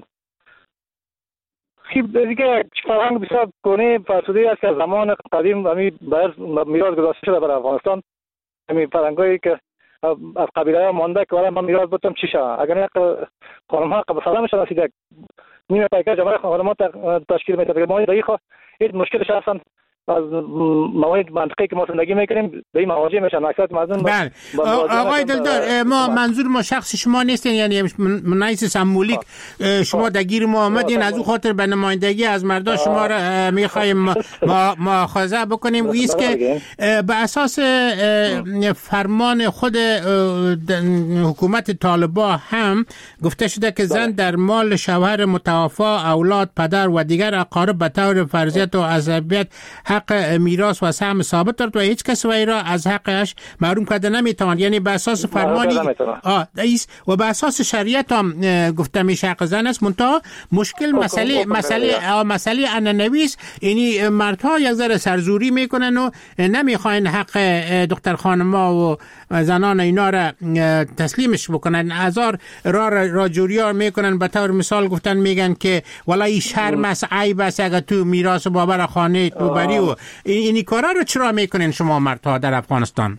خیلی دیگه فرهنگ بسیار کهنه فرسوده است که از زمان قدیم همین میراث گذاشته شده برای افغانستان. همین فرهنگایی که از قبیله ها مانده که من میراث بدم چی شه. اگر یک خانم ها قبل سلام شده رسیده نیمه پیکر جمعه خانم ها تشکیل میده که ما دقیقا هیچ مشکلش هستن از موارد منطقی که ما زندگی میکنیم به این مواجه میشن. اکثر مردم بله. آقای دلدار، ما منظور ما شخص شما نیستین، یعنی منیس سمبولیک شما درگیر ما آمدین، از او خاطر به نمایندگی از مردان شما را میخوایم مؤاخذه بکنیم. ایست که به اساس فرمان خود حکومت طالبان هم گفته شده که زن در مال شوهر متوفا، اولاد، پدر و دیگر اقارب به طور فرضیت و عصبیت حق میراث و سهم ثابت دارد و هیچ کس وی را از حقش محروم کرده نمیتواند. یعنی به اساس فرمانی و به اساس شریعت هم گفته میشه حق زن است. منتها مشکل مسئله انانوی است. یعنی مردها یک ذره سرزوری میکنن و نمیخواین حق دختر خانما و زنان اینا را تسلیمش بکنن، هزار را جوریا میکنن. به طور مثال گفتن میگن که والله شرم است، عیب است اگر تو میراث بابا را خانه تو بری. و اینی کارا رو چرا میکنین شما مردها در افغانستان؟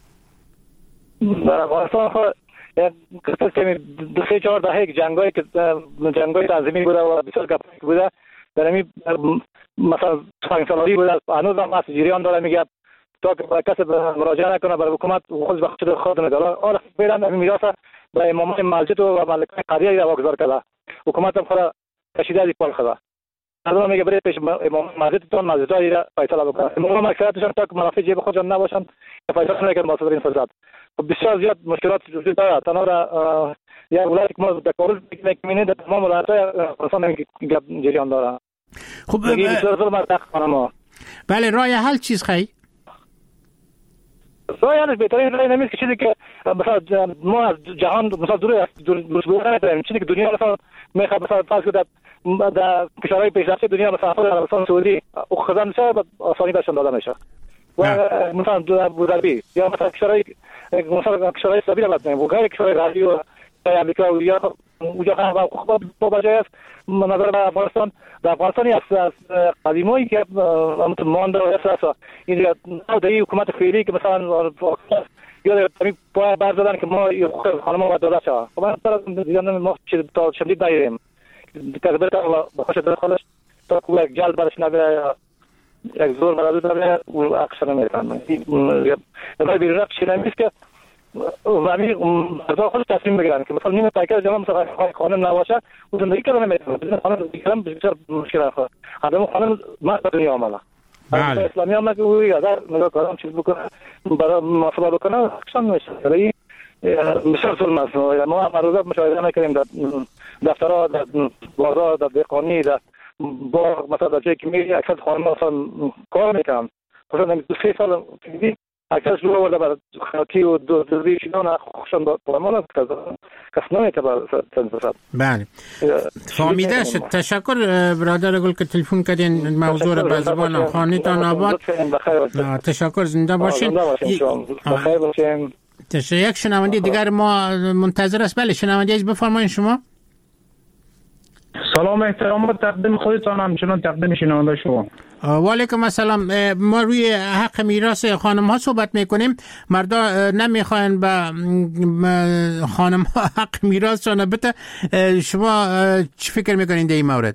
در افغانستان قصه که 2-4 دهه جنگای تنظیمی بوده و بسیار گپی بوده. در همین مثلا سنگسالاری بوده، هنوز هم از جریان داره. میگه تا که کسی مراجعه نکنه برای حکومت خود بخش خود نداره. آره فعلا همین میراث به امامان مسجد و ملکان قریه واگذار کرده. حکومت هم خود کشیده از پال خدا. الان میگه برای پیش امام مسجدتون مسجدای را فیصله بکنه. امام اکثرتشون تا که منافع جیب خودشون نباشن فیصله نمیکنن با صدرین فرزاد. بسیار زیاد مشکلات وجود داره. تنها یک ولایت که ما در کابل می‌بینیم در تمام ولایت‌های افغانستان جریان داره. خب بله، راه حل چیز خیلی راه حلش بهترین راه نمیست که چیزی که مثلا ما از جهان مثلا دور نداریم. چیزی که دنیا مثلا میخواد مثلا فرض کنید در کشورهای پیشرفته دنیا مثلا عربستان سعودی او خزان میشه و آسانی بهشون داده میشه و مثلا ابوظبی یا مثلا کشورهای اسلامی را بزنیم و غیر کشورهای غربی و امریکا و یا اونجا هم با بجای است نظر به افغانستان در افغانستانی از قدیمایی که مانده و اساسا این نوعی حکومت فعلی که مثلا یا پای بر دادن که ما خانم و دولت شاه خب من دیدن ما تا شدید داریم که بهتر بخوش در خودش تا کو یک جلد برش نبه یک زور مرادو داره و اکثر نمیتونم برای بیرون شنمیست که ولی مردا خودش تصمیم بگیرن که مثلا نیمه تاکید جمع مثلا خانم نباشه و زندگی کردن نمیتونه بدون خانم زندگی کردن بسیار مشکل خواهد آدم خانم مرد دنیا آمده بله اسلامی هم که او یادر نگاه کردم چیز بکنه برای محاسبه بکنه اکشن میشه ولی بسیار ظلم است ما هم روزا مشاهده میکنیم در دفترها در بازار در دهقانی در باغ مثلا در جایی که میری اکثر خانم مثلا کار میکنن مثلا 2-3 سال پیش اکثر شروع ورده برای خیاطی و دوزی شدن خوشان با پایمان است کس نمیتونه تنظیفات. بله فهمیده شد. تشکر برادر گل که تلفن کردین موضوع رو به زبان خانیتان آباد. تشکر زنده باشین. بخیر باشین. یک شنونده دیگر ما منتظر است. بله شنونده بفرمایید شما. سلام احترامات تقدیم خودتان همچنان تقدیم شنونده شما. و علیکم السلام. ما روی حق میراث خانم ها صحبت میکنیم. مردا نمیخواین به خانم ها حق میراثشون بده. شما چی فکر میکنین در این مورد؟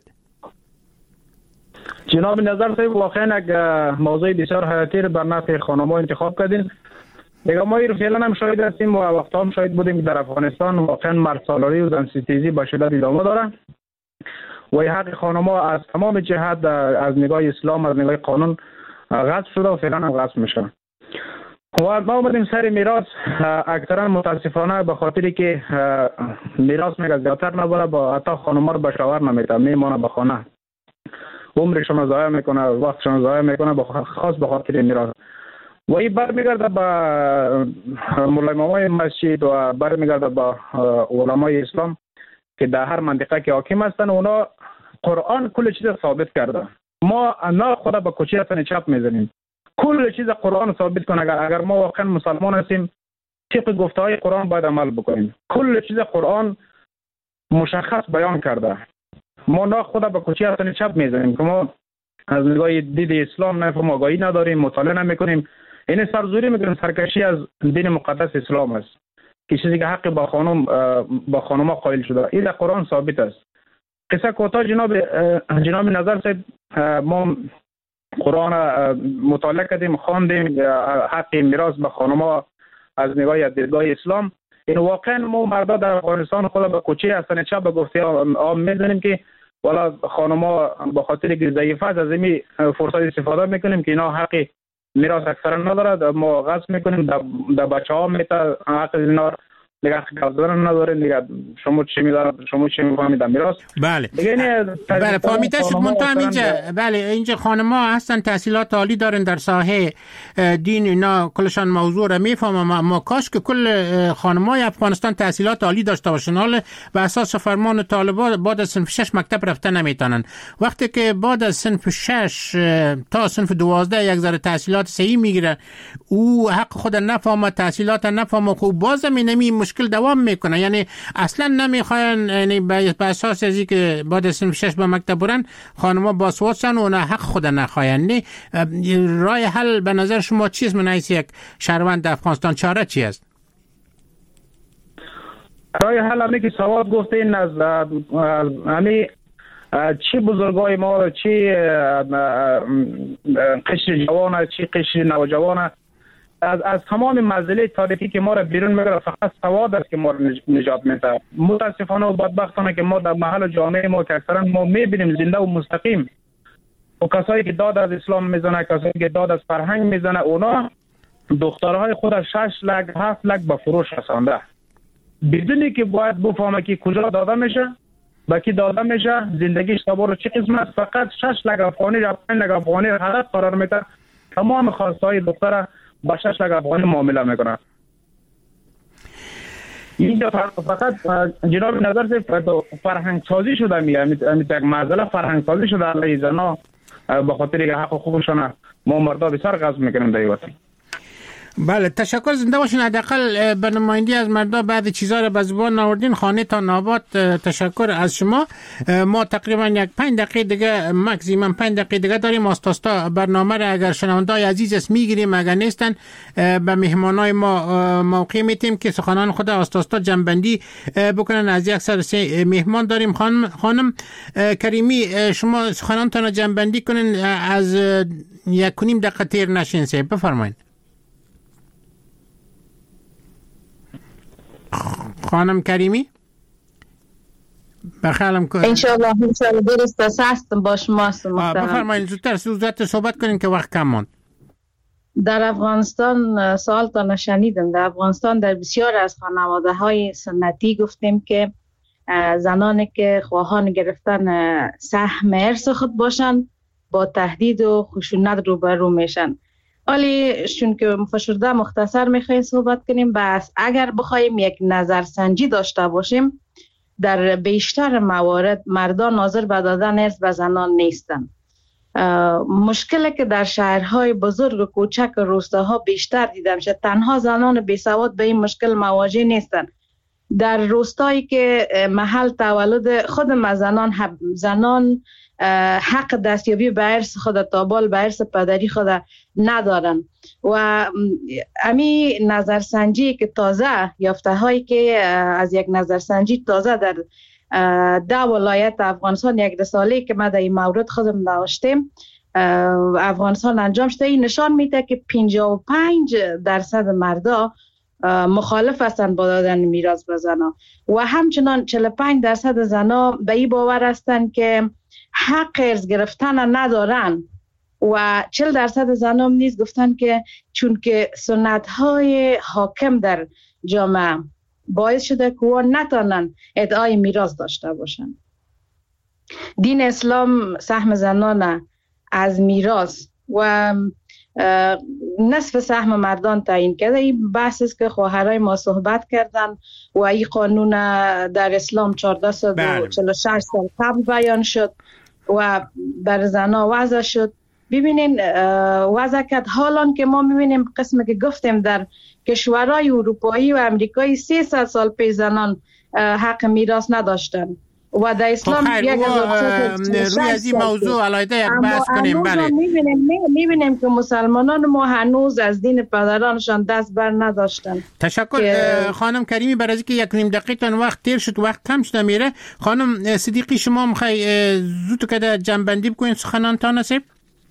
جناب نظر صاحب واقعا یک موضوع بسیار حیاتی بر نفع خانم ها انتخاب کردین. دیگه ما رو فعلا هم شاهد هستیم و وقتا هم شاهد بودیم که در افغانستان واقعا مردسالاری و زنستیزی با شدت ادامه داره و حق خانم‌ها از تمام جهت از نگاه اسلام از نگاه قانون غصب شده و فعلا هم غصب میشه. و ما اومدیم سر میراث اکثرا متاسفانه به خاطری که میراث میگه زیادتر نبره با حتی خانم‌ها رو به شوهر نمیده میمونه به خانه عمرشون رو ضایع میکنه وقتشون رو ضایع میکنه خاص به خاطر میراث و این برمیگرده به مولای مسجد و برمیگرده به علمای اسلام که در هر منطقه که حاکم هستن اونا قرآن کل چیز ثابت کرده. ما نه خدا به کوچه اصلا چپ میزنیم. کل چیز قرآن ثابت کنه. اگر ما واقعا مسلمان هستیم طبق گفته های قرآن باید عمل بکنیم. کل چیز قرآن مشخص بیان کرده. ما نه خدا به کوچه اصلا چپ میزنیم که ما از نگاه دید اسلام نه آگاهی نداریم مطالعه نمیکنیم. این سرزوری میکنیم سرکشی از دین مقدس اسلام است که چیزی که حق با خانم قائل شده. این در قرآن ثابت است. قصه کوتاه جناب نظر صاحب ما قرآن مطالعه کردیم خواندیم حق میراث به خانم‌ها از نگاه دیدگاه اسلام. این واقعا ما مردا در افغانستان خود به کوچه هستن چپ به گفته عام میزنیم که والا خانم‌ها به خاطر که ضعیف است از این فرصت استفاده میکنیم که اینا حق میراث اکثرا نداره ما غصب میکنیم در بچه‌ها میته حق اینا دیگه حق نداره دیگه شما چی می‌دارید شما چی می‌فهمید میراث. بله بله فهمیده شد. منتها اینجا بله اینجا خانم‌ها هستن تحصیلات عالی دارن در ساحه دین اینا کلشان موضوع را میفهمم اما کاش که کل خانم‌های افغانستان تحصیلات عالی داشته باشن. حالا به اساس فرمان طالبان بعد از صنف 6 مکتب رفته نمیتونن. وقتی که بعد از صنف 6 تا صنف 12 یک ذره تحصیلات صحیح میگیره او حق خود نفهمه تحصیلات نفهمه خب باز نمی مشکل دوام میکنه. یعنی اصلا نمیخواین یعنی به اساس ازی که بعد از صنف 6 به مکتب برن خانم‌ها باسوادشن و نه حق خود نخواین. راه حل به نظر شما چیست من حیث یک شهروند افغانستان چاره چی است؟ راه حل همه که سواد گفتین از همه چی بزرگای ما چی قشر جوانه چی قشر نوجوانه از تمام مزله تاریخی که ما را بیرون میگره فقط سواد است که ما را نجات میده. متاسفانه و بدبختانه که ما در محل جامعه ما که اکثرا ما میبینیم زنده و مستقیم و کسایی که داد از اسلام میزنه کسایی که داد از فرهنگ میزنه اونا دخترهای خود 6 لک 7 لک به فروش رسانده بدونی که باید بفهمه که کجا داده میشه با کی داده میشه زندگیش تبار چه قسمت فقط 6 لک افغانی یا 5 لک افغانی هدف قرار میده. تمام خواستهای دختر با 6 لک افغانی معامله میکنه. اینجا فقط جناب نظر صاحب فرهنگ سازی شده یک معضله فرهنگ سازی شده علیه زنا به خاطر که حق خوبشون ما مردا بسیار غصب میکنیم در وطن. بله تشکر، زنده باشین. حداقل به نمایندگی از مردم بعضی چیزا رو به زبان آوردین. خانه تا نابات تشکر از شما. ما تقریبا یک 5 دقیقه دیگه، ماکسیمم 5 دقیقه دیگه داریم. آستاستا برنامه را اگر شنوندای عزیز است میگیریم، اگر نیستن به مهمانای ما موقع میتیم که سخنان خود آستاستا جنبندی بکنن. از یک سر مهمان داریم. خانم کریمی، شما سخنانتان را جنبندی کنین، از 1.5 دقیقه تیر نشین. بفرمایید خانم کریمی. بخالم که انشالله درست هستم با شما. بفرمایید زودتر صحبت کنین که وقت کم ماند. در افغانستان سوالتان شنیدم. در افغانستان در بسیار از خانواده های سنتی گفتیم که زنانی که خواهان گرفتن سهم ارث خود باشند با تهدید و خشونت روبرو میشن. ولی چون که فشرده مختصر میخوایم صحبت کنیم، بس اگر بخوایم یک نظرسنجی داشته باشیم، در بیشتر موارد مردان حاضر به دادن ارث به زنان نیستن. مشکلی که در شهرهای بزرگ و کوچک و روستاها بیشتر دیده میشه، تنها زنان بیسواد به این مشکل مواجه نیستن. در روستایی که محل تولد خود زنان حق دستیابی به ارث خود تابال به ارث پدری خود ندارن و امی نظرسنجی که تازه یافته هایی که از یک نظرسنجی تازه در 10 ولایت افغانستان، یک رساله که ما در این مورد خودم نوشتیم افغانستان انجام شده، این نشان میده که 55% مردا مخالف هستند با دادن میراث به زنان و همچنان 45% زنا به این باور هستند که حق ارث گرفتن ندارن و 40% زنا نیز گفتن که چون که سنت های حاکم در جامعه باعث شده که او نتانن ادعای میراث داشته باشن. دین اسلام سهم زنان از میراث و نصف سهم مردان تعیین کرده. این بحث است که خواهرای ما صحبت کردن و این قانون در اسلام 1446 سال قبل بیان شد و بر زنها وضع شد. ببینین وضع کرد. حالان که ما میبینیم قسمی که گفتیم در کشورهای اروپایی و امریکایی 300 سال پیش زنان حق میراث نداشتن و در اسلام روی از این موضوع علیحده یک بحث کنیم. بله میبینیم که مسلمانان ما هنوز از دین پدرانشان دست بر نداشتن. تشکر خانم کریمی. برای اینکه 1.5 دقیقه تان وقت تیر شد، وقت کم شده میره. خانم صدیقی شما میخوای زود که جنبندی بکنید سخنانتان نصیب؟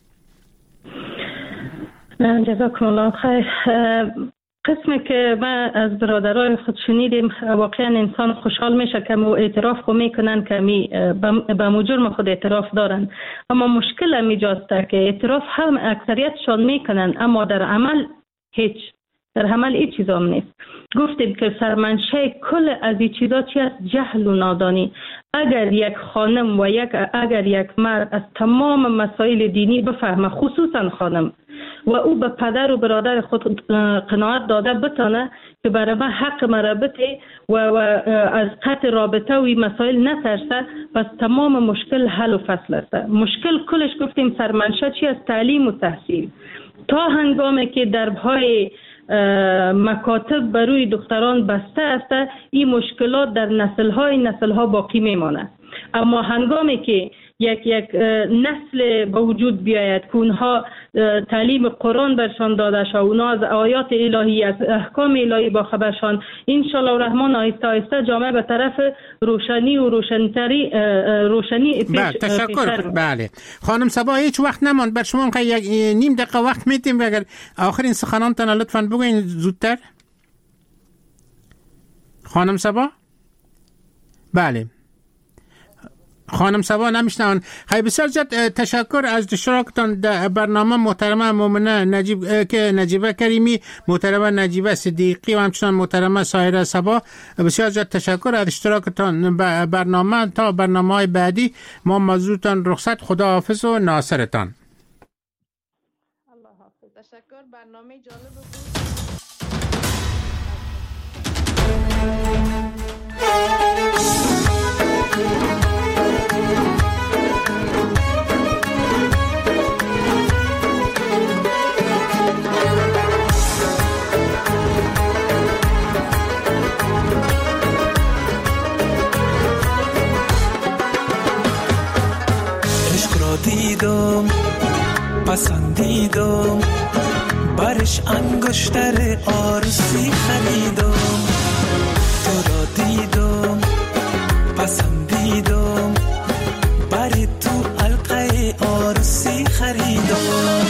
جزاکم الله خیر. قسمی که ما از برادرای خود شنیدیم، واقعا انسان خوشحال میشه که اعتراف خود میکنن که به مجرم خود اعتراف دارن، اما مشکل هم اینجاست که اعتراف هم اکثریتشان میکنن اما در عمل هیچ چیز هم نیست. گفتیم که سرمنشه کل از این چیزا چی است؟ جهل و نادانی. اگر یک خانم و اگر یک مرد از تمام مسائل دینی بفهمه، خصوصا خانم، و او به پدر و برادر خود قناعت داده بتانه که برای من حق مربطه و از قطع رابطه و مسائل نترسه، پس تمام مشکل حل و فصل است. مشکل کلش گفتیم سرمنشه چی است؟ تعلیم و تحصیل. تا هنگامی که دربهای مکاتب بروی دختران بسته است، این مشکلات در نسل‌ها باقی میماند. اما هنگامی که یک نسل به وجود بیاید که اونها تعلیم قرآن برشان داده شد، اونها از آیات الهی، از احکام الهی با خبرشان، انشالله الرحمن آهسته آهسته جامعه به طرف روشنی و روشنی بله تشکر. بله خانم صبا، هیچ وقت نماند بر شما، میخوای 1.5 دقیقه وقت میتیم. اگر آخرین سخنانتان لطفاً بگوین زودتر. خانم صبا. بله خانم صبا نمیشنون. خیلی بسیار زیاد تشکر از اشتراکتان در برنامه. محترمه مومنه نجیبه کریمی، محترمه نجیبه صدیقی و همچنان محترمه سایره صبا، بسیار زیاد تشکر از اشتراکتان برنامه. تا برنامه بعدی ما موضوعتان رخصت. خدا حافظ و ناصرتان. الله حافظ. تشکر. برنامه جالب بود. دیدم پسندیدم برش انگشتر عروسی خریدم تو را دیدم پسندیدم بری تو حلقه عروسی خریدم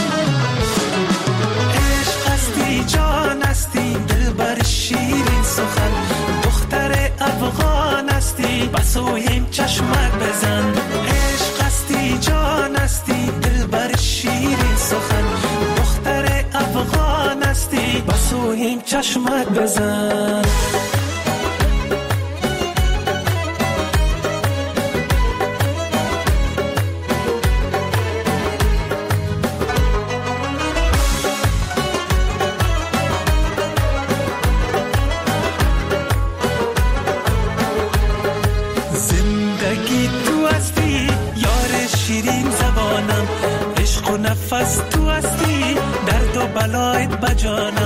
عشق هستی جان هستی دل بر شیرین سخن دختر افغان هستی بسویم چشمک بزن عشق هستی جان هستی دل بر شیرین سخن دختر افغان هستی بسویم چشمک بزن نفس تو هستی درد و بلایت بجانم